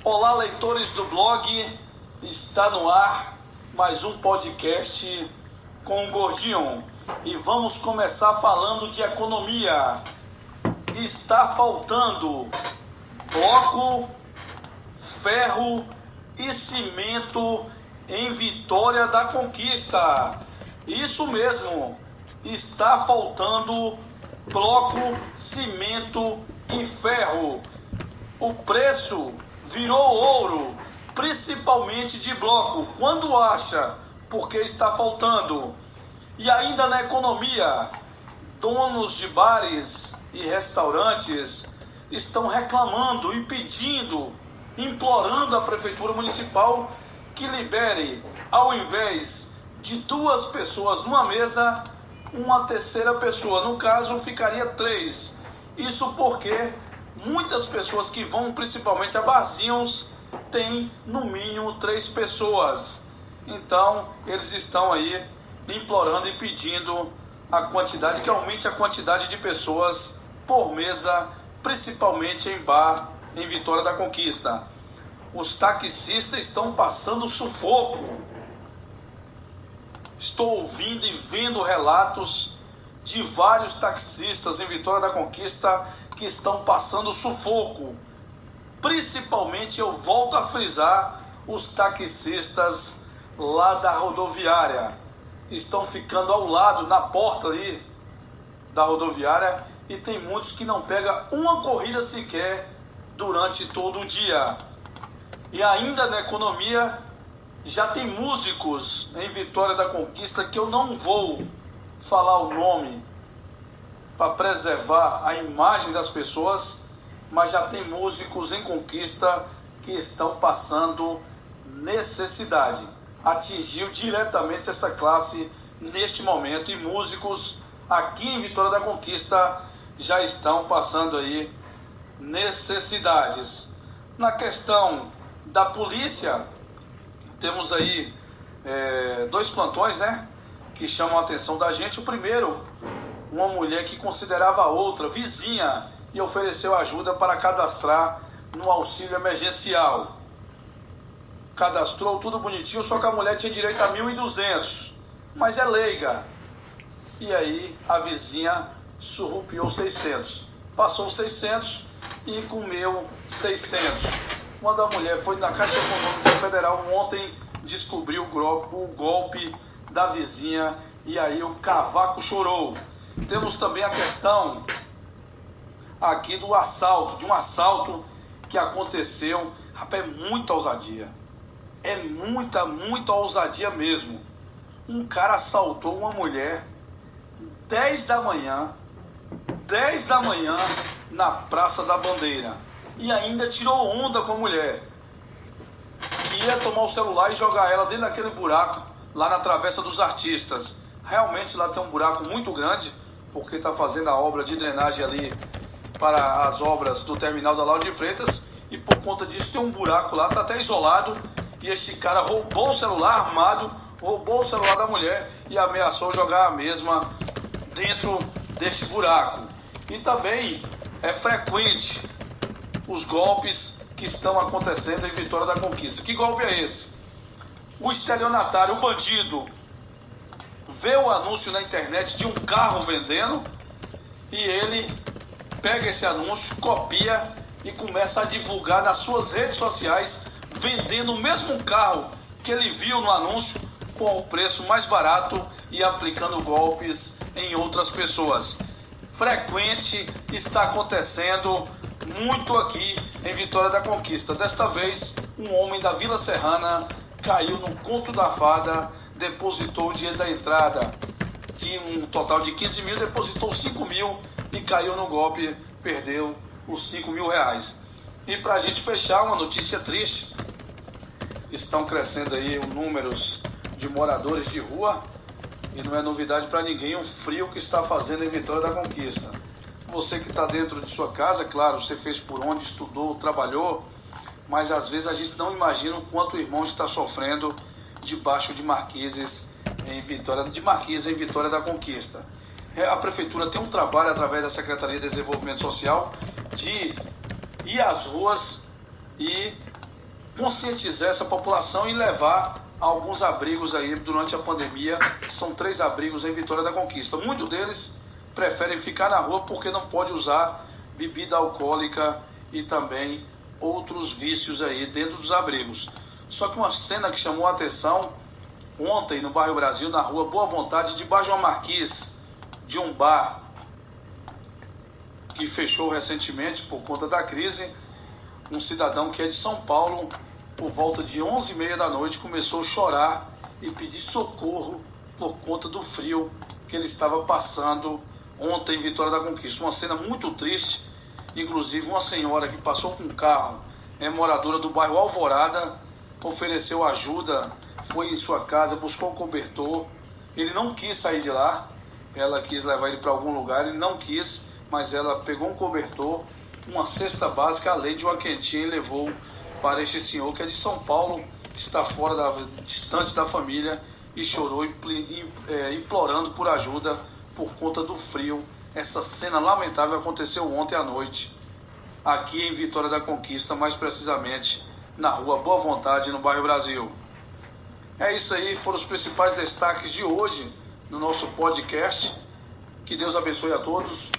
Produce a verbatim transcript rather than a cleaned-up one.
Olá, leitores do blog, está no ar mais um podcast com o Gordinho e vamos começar falando de economia. Está faltando bloco, ferro e cimento em Vitória da Conquista. Isso mesmo, está faltando bloco, cimento e ferro. O preço virou ouro, principalmente de bloco. Quando acha? Porque está faltando. E ainda na economia, donos de bares e restaurantes estão reclamando e pedindo, implorando à Prefeitura Municipal que libere, ao invés de duas pessoas numa mesa, uma terceira pessoa. No caso, ficaria três. Isso porque muitas pessoas que vão principalmente a barzinhos têm no mínimo três pessoas. Então eles estão aí implorando e pedindo a quantidade, que aumente a quantidade de pessoas por mesa, principalmente em bar em Vitória da Conquista. Os taxistas estão passando sufoco. Estou ouvindo e vendo relatos de vários taxistas em Vitória da Conquista que estão passando sufoco. Principalmente, eu volto a frisar, os taxistas lá da rodoviária. Estão ficando ao lado, na porta ali da rodoviária, e tem muitos que não pegam uma corrida sequer durante todo o dia. E ainda na economia, já tem músicos em Vitória da Conquista que eu não vou falar o nome para preservar a imagem das pessoas, mas já tem músicos em Conquista que estão passando necessidade. Atingiu diretamente essa classe neste momento, e músicos aqui em Vitória da Conquista já estão passando aí necessidades. Na questão da polícia, temos aí é, dois plantões, né, que chamam a atenção da gente. O primeiro, uma mulher que considerava a outra vizinha e ofereceu ajuda para cadastrar no auxílio emergencial. Cadastrou tudo bonitinho, só que a mulher tinha direito a mil e duzentos, mas é leiga. E aí a vizinha surrupiou seiscentos. Passou seiscentos e comeu seiscentos. Quando a mulher foi na Caixa Econômica Federal ontem, descobriu o golpe da vizinha e aí o cavaco chorou. Temos também a questão aqui do assalto, de um assalto que aconteceu. Rapaz, é muita ousadia. É muita, muita ousadia mesmo. Um cara assaltou uma mulher dez da manhã, dez da manhã, na Praça da Bandeira. E ainda tirou onda com a mulher, que ia tomar o celular e jogar ela dentro daquele buraco, lá na Travessa dos Artistas. Realmente lá tem um buraco muito grande, porque está fazendo a obra de drenagem ali para as obras do terminal da Lauro de Freitas, e por conta disso tem um buraco lá, está até isolado, e esse cara roubou o celular armado, roubou o celular da mulher e ameaçou jogar a mesma dentro deste buraco. E também é frequente os golpes que estão acontecendo em Vitória da Conquista. Que golpe é esse? O estelionatário, o bandido, vê o anúncio na internet de um carro vendendo e ele pega esse anúncio, copia e começa a divulgar nas suas redes sociais, vendendo o mesmo carro que ele viu no anúncio com o preço mais barato e aplicando golpes em outras pessoas. Frequente, está acontecendo muito aqui em Vitória da Conquista. Desta vez, um homem da Vila Serrana caiu no conto da fada, depositou o dinheiro da entrada de um total de quinze mil, depositou cinco mil e caiu no golpe, perdeu os cinco mil reais. E para a gente fechar, uma notícia triste: estão crescendo aí os números de moradores de rua, e não é novidade para ninguém o frio que está fazendo em Vitória da Conquista. Você que está dentro de sua casa, claro, você fez por onde, estudou, trabalhou, mas às vezes a gente não imagina o quanto o irmão está sofrendo debaixo de marquises em Vitória, de marquises em Vitória da Conquista. A Prefeitura tem um trabalho através da Secretaria de Desenvolvimento Social de ir às ruas e conscientizar essa população e levar a alguns abrigos aí durante a pandemia. São três abrigos em Vitória da Conquista. Muitos deles preferem ficar na rua porque não pode usar bebida alcoólica e também outros vícios aí dentro dos abrigos. Só que uma cena que chamou a atenção ontem no bairro Brasil, na rua Boa Vontade, debaixo de uma marquise de um bar que fechou recentemente por conta da crise, um cidadão que é de São Paulo, por volta de onze e meia da noite, começou a chorar e pedir socorro por conta do frio que ele estava passando ontem em Vitória da Conquista. Uma cena muito triste. Inclusive uma senhora que passou com um carro, é moradora do bairro Alvorada, ofereceu ajuda, foi em sua casa, buscou um cobertor. Ele não quis sair de lá, ela quis levar ele para algum lugar, ele não quis, mas ela pegou um cobertor, uma cesta básica, além de uma quentinha, e levou para este senhor que é de São Paulo, está fora, da, distante da família, e chorou implorando por ajuda por conta do frio. Essa cena lamentável aconteceu ontem à noite, aqui em Vitória da Conquista, mais precisamente na rua Boa Vontade, no bairro Brasil. É isso aí, foram os principais destaques de hoje no nosso podcast. Que Deus abençoe a todos.